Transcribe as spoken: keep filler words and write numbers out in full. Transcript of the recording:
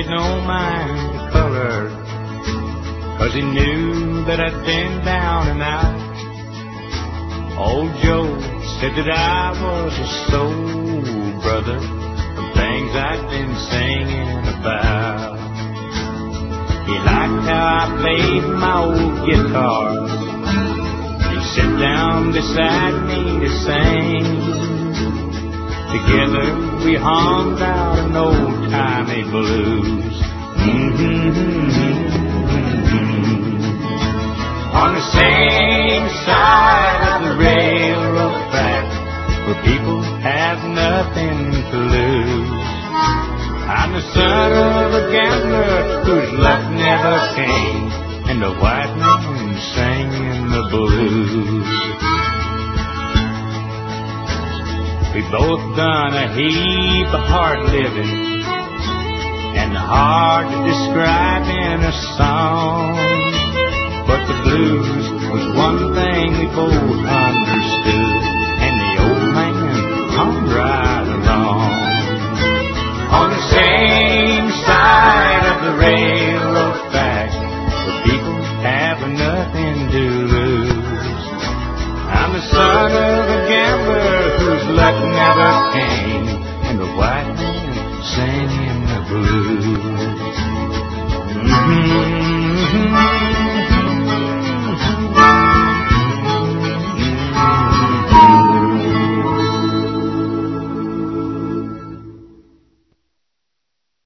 paid no mind to color, 'cause he knew that I'd been down and out. Old Joe said that I was a soul brother from things I'd been singing about. He liked how I played my old guitar. He'd sit down beside me to sing. Together we hummed out an old-timey blues. Mm-hmm. On the same side of the railroad track, where people have nothing to lose. I'm the son of a gambler whose luck never came, and the white man singing the blues. We both done a heap of hard living, and hard to describe in a song. But the blues was one thing we both understood.